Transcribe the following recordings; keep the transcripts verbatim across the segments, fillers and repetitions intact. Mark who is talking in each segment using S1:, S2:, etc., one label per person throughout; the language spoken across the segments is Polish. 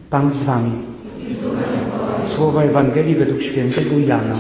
S1: Pan z wami. Słowa Ewangelii według świętego Jana.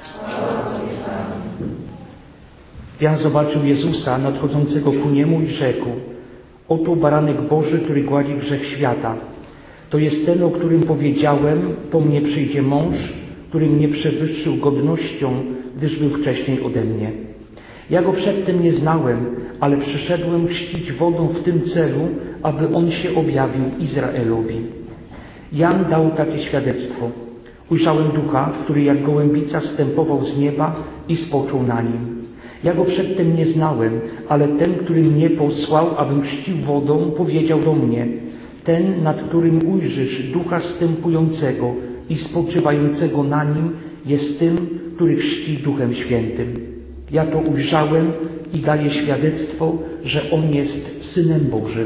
S1: Jan zobaczył Jezusa nadchodzącego ku niemu i rzekł: oto baranek Boży, który gładzi grzech świata. To jest ten, o którym powiedziałem: po mnie przyjdzie mąż, który mnie przewyższył godnością, gdyż był wcześniej ode mnie. Ja go przedtem nie znałem, ale przyszedłem chrzcić wodą w tym celu, aby on się objawił Izraelowi. Jan dał takie świadectwo: ujrzałem Ducha, który jak gołębica zstępował z nieba i spoczął na nim. Ja go przedtem nie znałem, ale ten, który mnie posłał, abym chrzcił wodą, powiedział do mnie: ten, nad którym ujrzysz Ducha zstępującego i spoczywającego na nim, jest tym, który chrzci Duchem Świętym. Ja to ujrzałem i daję świadectwo, że on jest Synem Bożym.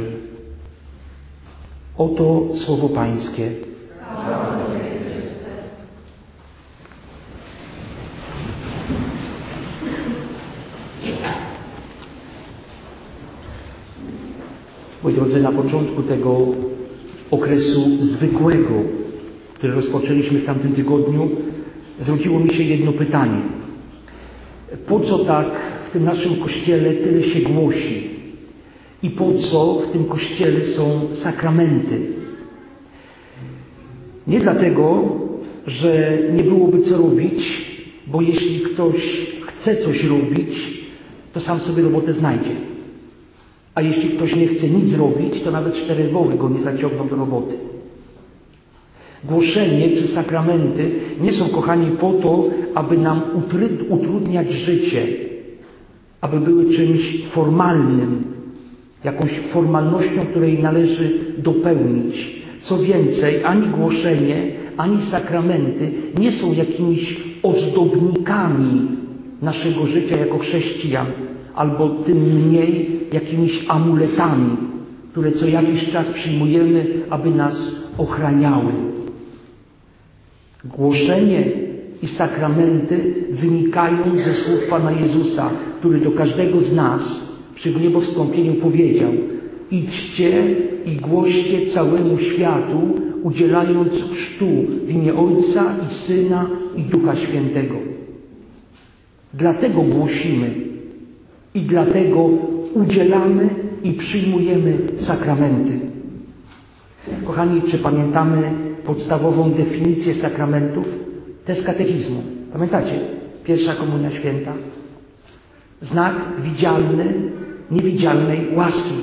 S1: Oto słowo Pańskie. Moi drodzy, na początku tego okresu zwykłego, który rozpoczęliśmy w tamtym tygodniu, zwróciło mi się jedno pytanie. Po co tak w tym naszym Kościele tyle się głosi? I po co w tym Kościele są sakramenty? Nie dlatego, że nie byłoby co robić, bo jeśli ktoś chce coś robić, to sam sobie robotę znajdzie. A jeśli ktoś nie chce nic robić, to nawet cztery woły go nie zaciągną do roboty. Głoszenie czy sakramenty nie są, kochani, po to, aby nam utrudniać życie, aby były czymś formalnym, jakąś formalnością, której należy dopełnić. Co więcej, ani głoszenie, ani sakramenty nie są jakimiś ozdobnikami naszego życia jako chrześcijan, albo tym mniej jakimiś amuletami, które co jakiś czas przyjmujemy, aby nas ochraniały. Głoszenie i sakramenty wynikają ze słów Pana Jezusa, który do każdego z nas przy niebowstąpieniu powiedział: idźcie i głoście całemu światu, udzielając chrztu w imię Ojca i Syna i Ducha Świętego. Dlatego głosimy i dlatego udzielamy i przyjmujemy sakramenty. Kochani, czy pamiętamy podstawową definicję sakramentów? To jest katechizmu. Pamiętacie? Pierwsza Komunia Święta. Znak widzialny, niewidzialnej łaski.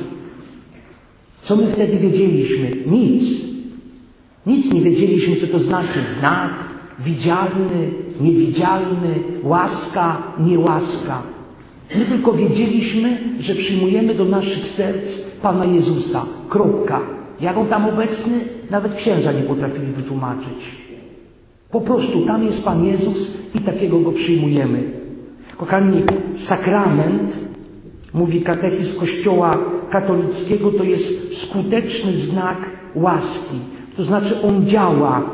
S1: Co my wtedy wiedzieliśmy? Nic. Nic nie wiedzieliśmy, co to znaczy znak widzialny, niewidzialny, łaska, niełaska. My tylko wiedzieliśmy, że przyjmujemy do naszych serc Pana Jezusa. Kropka. Jak On tam obecny? Nawet księża nie potrafili wytłumaczyć. Po prostu tam jest Pan Jezus i takiego Go przyjmujemy. Kochani, sakrament, mówi katechizm Kościoła katolickiego, to jest skuteczny znak łaski. To znaczy On działa.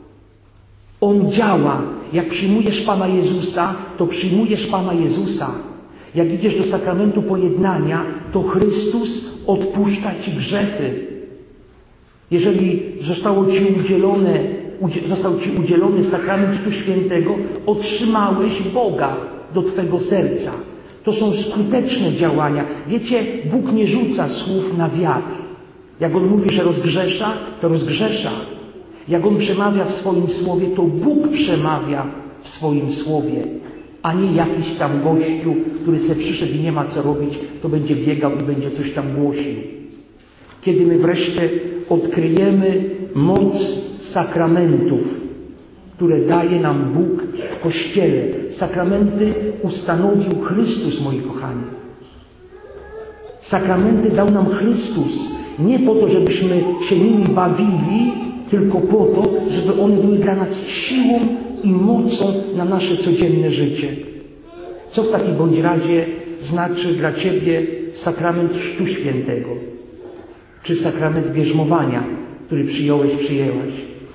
S1: On działa. Jak przyjmujesz Pana Jezusa, to przyjmujesz Pana Jezusa. Jak idziesz do sakramentu pojednania, to Chrystus odpuszcza Ci grzechy. Jeżeli zostało Ci udzielone, został Ci udzielony sakrament Chrztu Świętego, otrzymałeś Boga do Twego serca. To są skuteczne działania. Wiecie, Bóg nie rzuca słów na wiatr. Jak On mówi, że rozgrzesza, to rozgrzesza. Jak On przemawia w swoim słowie, to Bóg przemawia w swoim słowie, a nie jakiś tam gościu, który se przyszedł i nie ma co robić, to będzie biegał i będzie coś tam głosił. Kiedy my wreszcie odkryjemy moc sakramentów, które daje nam Bóg w Kościele. Sakramenty ustanowił Chrystus, moi kochani. Sakramenty dał nam Chrystus nie po to, żebyśmy się nimi bawili, tylko po to, żeby one były dla nas siłą i mocą na nasze codzienne życie. Co w takim bądź razie znaczy dla Ciebie sakrament Chrztu Świętego? Czy sakrament bierzmowania, który przyjąłeś, przyjęłaś?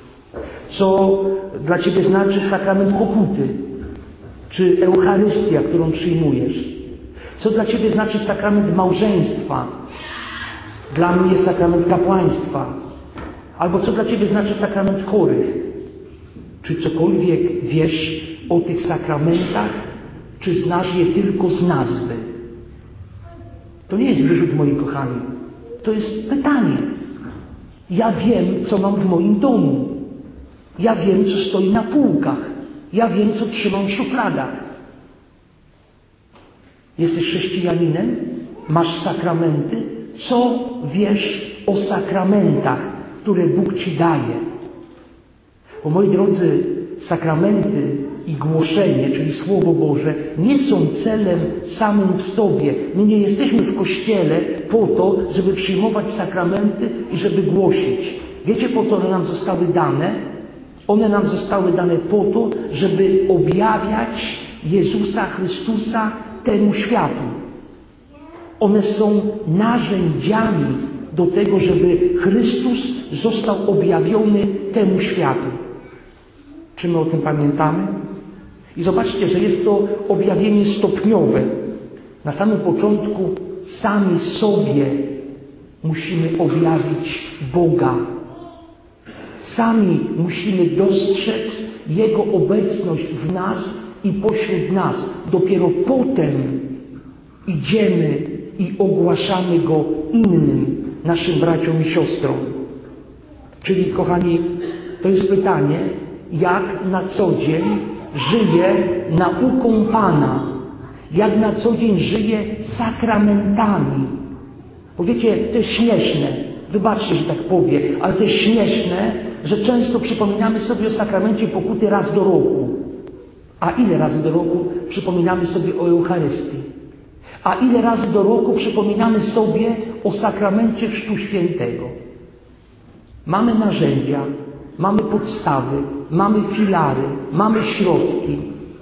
S1: Co dla Ciebie znaczy sakrament pokuty? Czy Eucharystia, którą przyjmujesz? Co dla Ciebie znaczy sakrament małżeństwa? Dla mnie sakrament kapłaństwa. Albo co dla Ciebie znaczy sakrament chorych? Czy cokolwiek wiesz o tych sakramentach, czy znasz je tylko z nazwy? To nie jest wyrzut, moi kochani. To jest pytanie. Ja wiem, co mam w moim domu. Ja wiem, co stoi na półkach. Ja wiem, co trzymam w szufladach. Jesteś chrześcijaninem? Masz sakramenty? Co wiesz o sakramentach, które Bóg Ci daje? Bo moi drodzy, sakramenty i głoszenie, czyli Słowo Boże, nie są celem samym w sobie. My nie jesteśmy w Kościele po to, żeby przyjmować sakramenty i żeby głosić. Wiecie, po co one nam zostały dane? One nam zostały dane po to, żeby objawiać Jezusa Chrystusa temu światu. One są narzędziami do tego, żeby Chrystus został objawiony temu światu. Czy my o tym pamiętamy? I zobaczcie, że jest to objawienie stopniowe. Na samym początku sami sobie musimy objawić Boga. Sami musimy dostrzec Jego obecność w nas i pośród nas. Dopiero potem idziemy i ogłaszamy Go innym, naszym braciom i siostrom. Czyli, kochani, to jest pytanie, jak na co dzień żyję nauką Pana, jak na co dzień żyję sakramentami. Bo wiecie, to jest śmieszne, wybaczcie, że tak powiem, ale to jest śmieszne, że często przypominamy sobie o sakramencie pokuty raz do roku. A ile razy do roku przypominamy sobie o Eucharystii? A ile razy do roku przypominamy sobie o sakramencie Chrztu Świętego? Mamy narzędzia, mamy podstawy, mamy filary, mamy środki.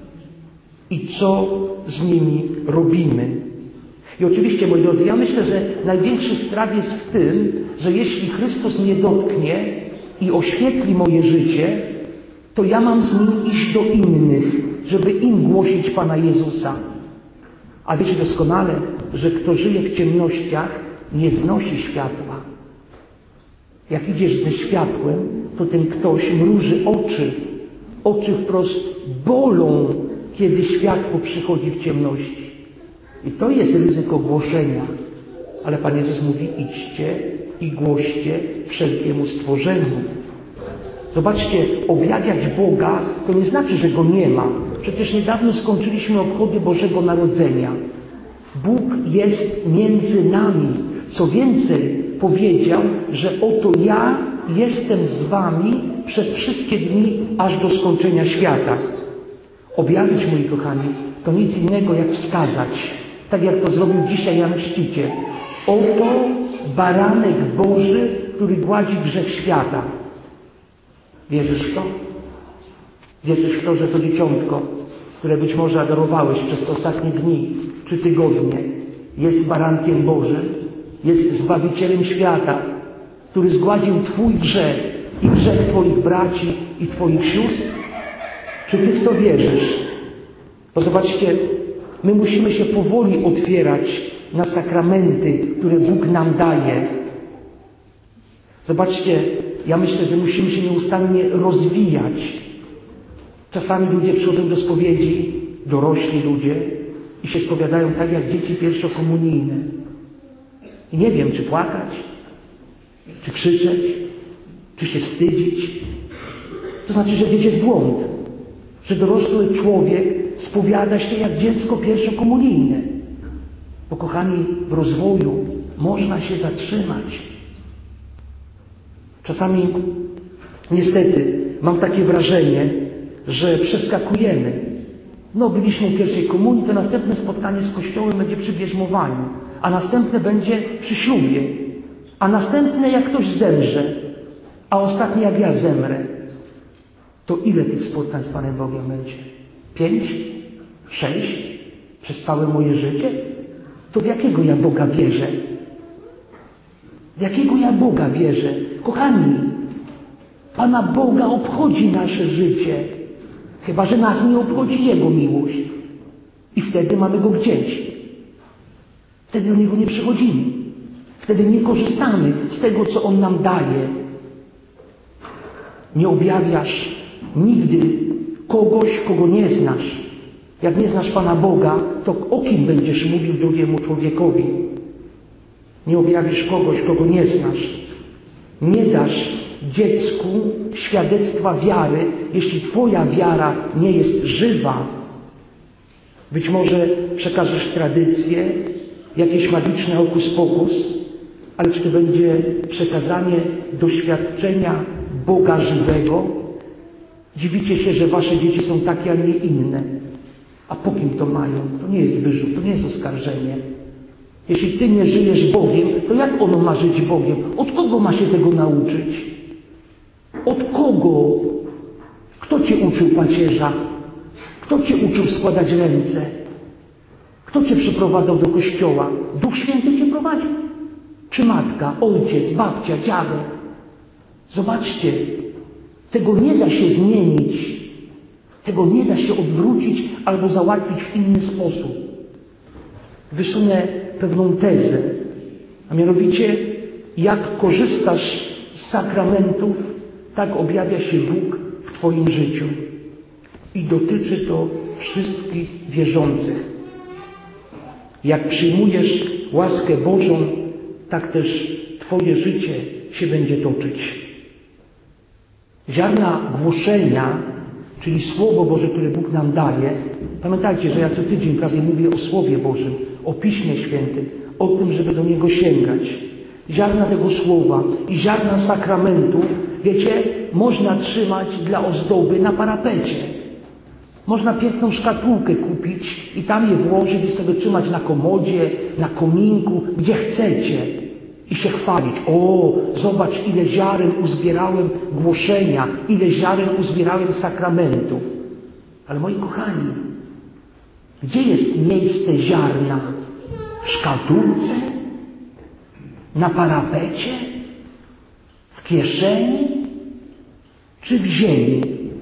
S1: I co z nimi robimy? I oczywiście, moi drodzy, ja myślę, że największy strach jest w tym, że jeśli Chrystus mnie dotknie i oświetli moje życie, to ja mam z nim iść do innych, żeby im głosić Pana Jezusa. A wiecie doskonale, że kto żyje w ciemnościach, nie znosi światła. Jak idziesz ze światłem, to ten ktoś mruży oczy. Oczy wprost bolą, kiedy światło przychodzi w ciemności. I to jest ryzyko głoszenia. Ale Pan Jezus mówi, idźcie i głoście wszelkiemu stworzeniu. Zobaczcie, objawiać Boga to nie znaczy, że Go nie ma. Przecież niedawno skończyliśmy obchody Bożego Narodzenia. Bóg jest między nami. Co więcej, powiedział, że oto ja jestem z wami przez wszystkie dni, aż do skończenia świata. Objawić, moi kochani, to nic innego jak wskazać, tak jak to zrobił dzisiaj Jan Chrzciciel. Oto baranek Boży, który gładzi grzech świata. Wierzysz w to? Wierzysz w to, że to dzieciątko, które być może adorowałeś przez te ostatnie dni czy tygodnie, jest barankiem Bożym, jest Zbawicielem świata, który zgładził Twój grzech i grzech Twoich braci i Twoich sióstr? Czy Ty w to wierzysz? Bo zobaczcie, my musimy się powoli otwierać na sakramenty, które Bóg nam daje. Zobaczcie, ja myślę, że musimy się nieustannie rozwijać. Czasami ludzie przychodzą do spowiedzi, dorośli ludzie, i się spowiadają tak jak dzieci pierwszokomunijne. I nie wiem, czy płakać, czy krzyczeć, czy się wstydzić. To znaczy, że gdzieś jest błąd, że dorosły człowiek spowiada się jak dziecko pierwszokomunijne. Bo kochani, w rozwoju można się zatrzymać. Czasami, niestety, mam takie wrażenie, że przeskakujemy. No, byliśmy w pierwszej komunii, to następne spotkanie z Kościołem będzie przy bierzmowaniu, a następne będzie przy ślubie, a następne jak ktoś zemrze, a ostatnie jak ja zemrę. To ile tych spotkań z Panem Bogiem będzie? Pięć? Sześć? Przez całe moje życie? To w jakiego ja Boga wierzę? W jakiego ja Boga wierzę? Kochani, Pana Boga obchodzi nasze życie, chyba że nas nie obchodzi Jego miłość. I wtedy mamy Go gdzieś. Wtedy do Niego nie przychodzimy. Wtedy nie korzystamy z tego, co On nam daje. Nie objawiasz nigdy kogoś, kogo nie znasz. Jak nie znasz Pana Boga, to o kim będziesz mówił drugiemu człowiekowi? Nie objawisz kogoś, kogo nie znasz. Nie dasz dziecku świadectwa wiary, jeśli Twoja wiara nie jest żywa. Być może przekażesz tradycję, jakieś magiczne hokus pokus, ale czy to będzie przekazanie doświadczenia Boga żywego? Dziwicie się, że wasze dzieci są takie, a nie inne. A po kim to mają? To nie jest wyrzut, to nie jest oskarżenie. Jeśli ty nie żyjesz Bogiem, to jak ono ma żyć Bogiem? Od kogo ma się tego nauczyć? Od kogo? Kto cię uczył pacierza? Kto cię uczył składać ręce? Kto cię przyprowadzał do kościoła? Duch Święty cię prowadził? Czy matka, ojciec, babcia, dziadek? Zobaczcie, tego nie da się zmienić. Tego nie da się odwrócić albo załatwić w inny sposób. Wysunę pewną tezę, a mianowicie jak korzystasz z sakramentów, tak objawia się Bóg w Twoim życiu. I dotyczy to wszystkich wierzących. Jak przyjmujesz łaskę Bożą, tak też Twoje życie się będzie toczyć. Ziarna głoszenia, czyli Słowo Boże, które Bóg nam daje. Pamiętajcie, że ja co tydzień prawie mówię o Słowie Bożym, o Piśmie Świętym, o tym, żeby do niego sięgać. Ziarna tego Słowa i ziarna sakramentów, wiecie, można trzymać dla ozdoby na parapecie. Można piękną szkatułkę kupić i tam je włożyć i sobie trzymać na komodzie, na kominku, gdzie chcecie. I się chwalić. O, zobacz, ile ziaren uzbierałem głoszenia, ile ziaren uzbierałem sakramentów. Ale moi kochani, gdzie jest miejsce ziarna? W szkatułce? Na parapecie? W kieszeni? Czy w ziemi?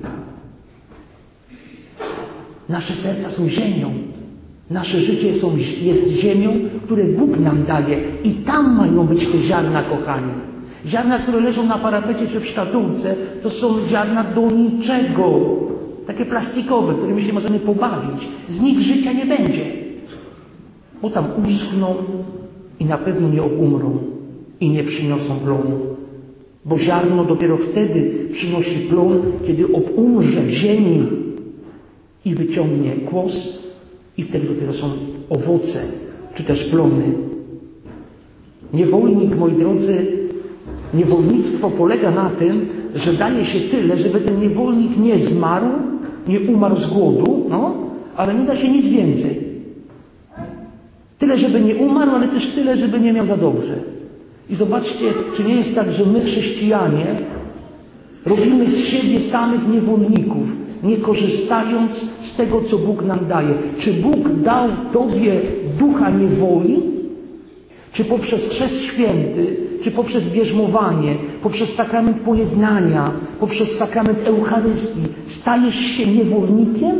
S1: Nasze serca są ziemią. Nasze życie są, jest ziemią, które Bóg nam daje. I tam mają być te ziarna, kochani. Ziarna, które leżą na parapecie czy w szkatułce, to są ziarna do niczego. Takie plastikowe, którymi się możemy pobawić. Z nich życia nie będzie. Bo tam uschną i na pewno nie obumrą. I nie przyniosą plonu. Bo ziarno dopiero wtedy przynosi plon, kiedy obumrze w ziemi i wyciągnie kłos. I wtedy dopiero są owoce, czy też plony. Niewolnik, moi drodzy, niewolnictwo polega na tym, że daje się tyle, żeby ten niewolnik nie zmarł, nie umarł z głodu, no, ale nie da się nic więcej. Tyle, żeby nie umarł, ale też tyle, żeby nie miał za dobrze. I zobaczcie, czy nie jest tak, że my, chrześcijanie, robimy z siebie samych niewolników, nie korzystając z tego, co Bóg nam daje. Czy Bóg dał Tobie ducha niewoli? Czy poprzez chrzest święty, czy poprzez bierzmowanie, poprzez sakrament pojednania, poprzez sakrament Eucharystii stajesz się niewolnikiem?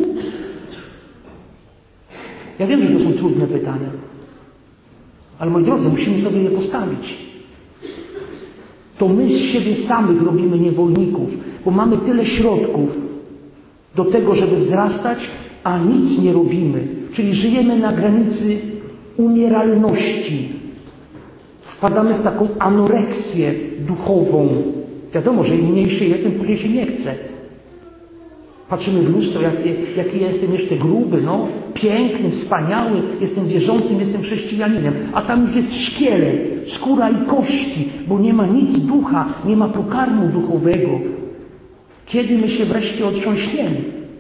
S1: Ja wiem, że to są trudne pytania, ale moi drodzy, musimy sobie je postawić. To my z siebie samych robimy niewolników, bo mamy tyle środków do tego, żeby wzrastać, a nic nie robimy. Czyli żyjemy na granicy umieralności. Wpadamy w taką anoreksję duchową. Wiadomo, że im mniej się je, tym później się nie chce. Patrzymy w lustro, jaki, jaki ja jestem jeszcze gruby, no, piękny, wspaniały, jestem wierzącym, jestem chrześcijaninem, a tam już jest szkielet, skóra i kości, bo nie ma nic ducha, nie ma pokarmu duchowego. Kiedy my się wreszcie otrząśniemy?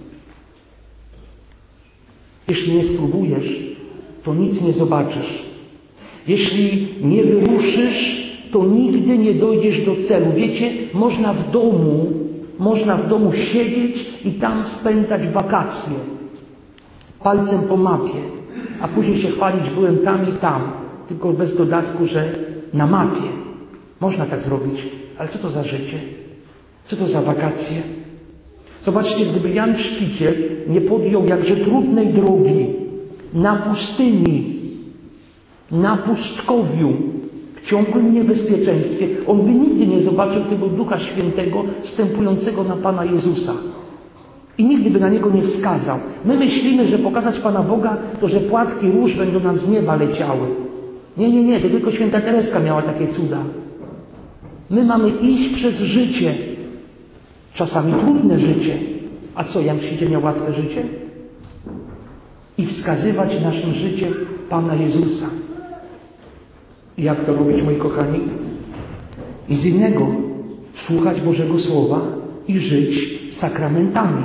S1: Jeśli nie spróbujesz, to nic nie zobaczysz. Jeśli nie wyruszysz, to nigdy nie dojdziesz do celu. Wiecie, można w domu, można w domu siedzieć i tam spędzać wakacje. Palcem po mapie. A później się chwalić, byłem tam i tam. Tylko bez dodatku, że na mapie. Można tak zrobić. Ale co to za życie? Co to za wakacje? Zobaczcie, gdyby Jan Chrzciciel nie podjął jakże trudnej drogi na pustyni, na pustkowiu, w ciągłym niebezpieczeństwie. On by nigdy nie zobaczył tego Ducha Świętego wstępującego na Pana Jezusa. I nigdy by na Niego nie wskazał. My myślimy, że pokazać Pana Boga to, że płatki róż będą nam z nieba leciały. Nie, nie, nie, to tylko święta Tereska miała takie cuda. My mamy iść przez życie. Czasami trudne życie. A co, Jan Chrzciciel miał łatwe życie? I wskazywać naszym życiem Pana Jezusa. I jak to robić, moi kochani? I z innego. Słuchać Bożego Słowa i żyć sakramentami.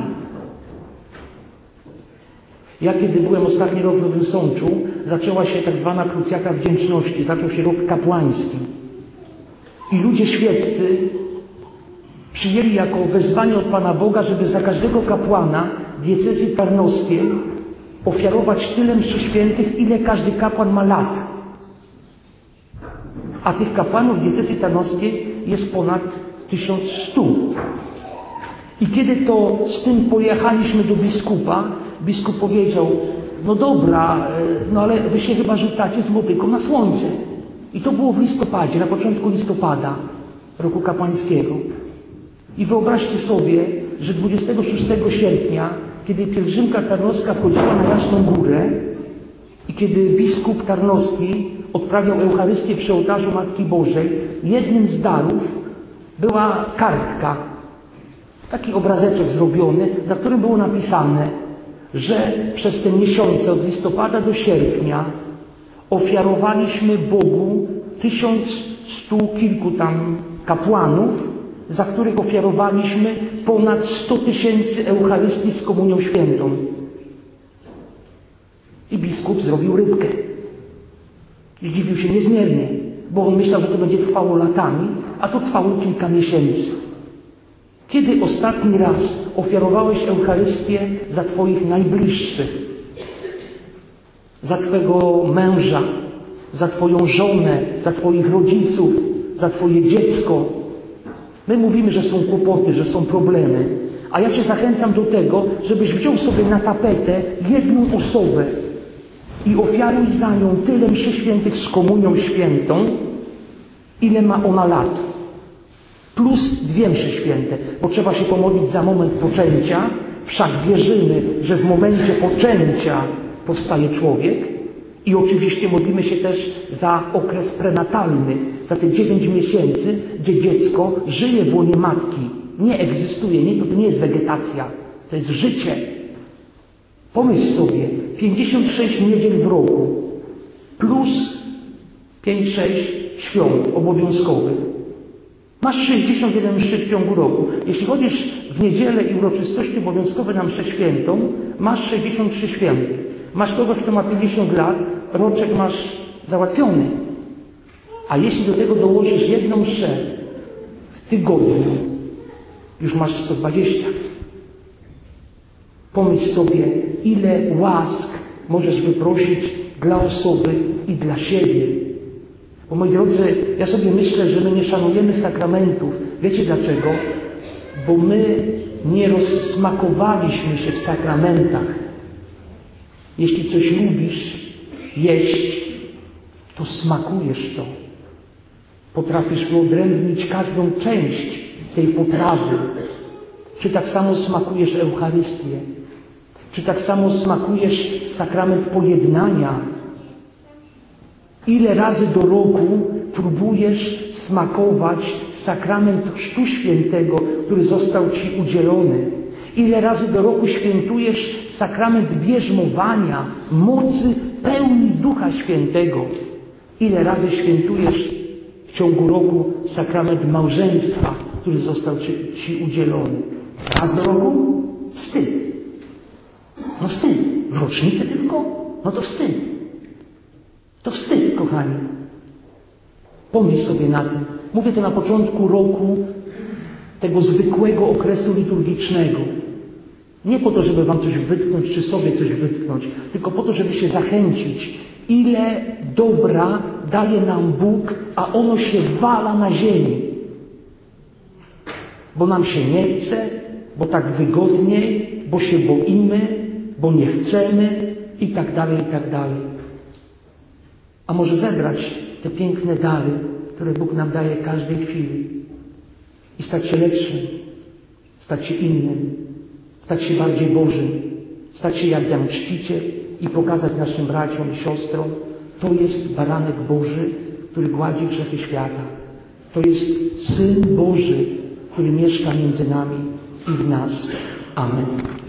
S1: Ja kiedy byłem ostatni rok w Nowym Sączu, zaczęła się tak zwana krucjata wdzięczności. Zaczął się rok kapłański. I ludzie świeccy przyjęli jako wezwanie od Pana Boga, żeby za każdego kapłana diecezji tarnowskiej ofiarować tyle mszy świętych, ile każdy kapłan ma lat. A tych kapłanów diecezji tarnowskiej jest ponad tysiąc stu. I kiedy to z tym pojechaliśmy do biskupa, biskup powiedział, no dobra, no ale wy się chyba rzucacie z motyką na słońce. I to było w listopadzie, na początku listopada roku kapłańskiego. I wyobraźcie sobie, że dwudziestego szóstego sierpnia, kiedy pielgrzymka tarnowska wchodziła na Jasną Górę i kiedy biskup tarnowski odprawiał Eucharystię przy ołtarzu Matki Bożej, jednym z darów była kartka, taki obrazeczek zrobiony, na którym było napisane, że przez te miesiące od listopada do sierpnia ofiarowaliśmy Bogu tysiąc stu kilku tam kapłanów, za których ofiarowaliśmy ponad sto tysięcy Eucharystii z Komunią Świętą. I biskup zrobił rybkę. I dziwił się niezmiernie, bo on myślał, że to będzie trwało latami, a to trwało kilka miesięcy. Kiedy ostatni raz ofiarowałeś Eucharystię za Twoich najbliższych? Za Twego męża, za Twoją żonę, za Twoich rodziców, za Twoje dziecko. My mówimy, że są kłopoty, że są problemy. A ja Cię zachęcam do tego, żebyś wziął sobie na tapetę jedną osobę i ofiaruj za nią tyle mszy świętych z Komunią Świętą, ile ma ona lat. Plus dwie mszy święte, bo trzeba się pomodlić za moment poczęcia. Wszak wierzymy, że w momencie poczęcia powstaje człowiek. I oczywiście modlimy się też za okres prenatalny, za te dziewięć miesięcy, gdzie dziecko żyje w łonie matki. Nie egzystuje, nie, to nie jest wegetacja, to jest życie. Pomyśl sobie, pięćdziesiąt sześć niedziel w roku plus pięć sześć świąt obowiązkowych. Masz sześćdziesiąt jeden mszy w ciągu roku. Jeśli chodzisz w niedzielę i uroczystości obowiązkowe na mszę świętą, masz sześćdziesiąt trzy święty. Masz kogoś, kto ma pięćdziesiąt lat, roczek masz załatwiony. A jeśli do tego dołożysz jedną mszę w tygodniu, już masz sto dwadzieścia. Pomyśl sobie, ile łask możesz wyprosić dla osoby i dla siebie. Bo moi drodzy, ja sobie myślę, że my nie szanujemy sakramentów. Wiecie dlaczego? Bo my nie rozsmakowaliśmy się w sakramentach. Jeśli coś lubisz jeść, to smakujesz to. Potrafisz wyodrębnić każdą część tej potrawy. Czy tak samo smakujesz Eucharystię? Czy tak samo smakujesz sakrament pojednania? Ile razy do roku próbujesz smakować sakrament Chrztu Świętego, który został Ci udzielony? Ile razy do roku świętujesz sakrament bierzmowania, mocy pełni Ducha Świętego? Ile razy świętujesz w ciągu roku sakrament małżeństwa, który został Ci, ci udzielony? Raz do roku? Wstyd. No wstyd. W rocznicę tylko? No to wstyd. To wstyd, kochani. Pomyśl sobie na tym. Mówię to na początku roku tego zwykłego okresu liturgicznego. Nie po to, żeby wam coś wytknąć, czy sobie coś wytknąć, tylko po to, żeby się zachęcić. Ile dobra daje nam Bóg, a ono się wala na ziemi. Bo nam się nie chce, bo tak wygodniej, bo się boimy, bo nie chcemy i tak dalej, i tak dalej. A może zebrać te piękne dary, które Bóg nam daje każdej chwili i stać się lepszym, stać się innym, stać się bardziej Bożym, stać się jak ten czciciel i pokazać naszym braciom i siostrom, to jest baranek Boży, który gładzi grzechy świata. To jest Syn Boży, który mieszka między nami i w nas. Amen.